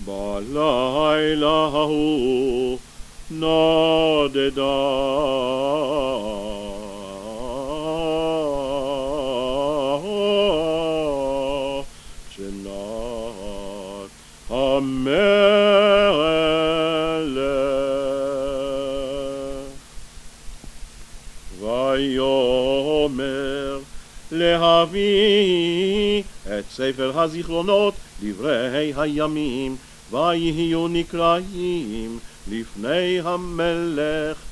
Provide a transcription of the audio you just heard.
בלילה ההוא נודדה שנת המלך ויאמר להביא את ספר הזיכרונות דברי הימים ויהיו נקראים לפני המלך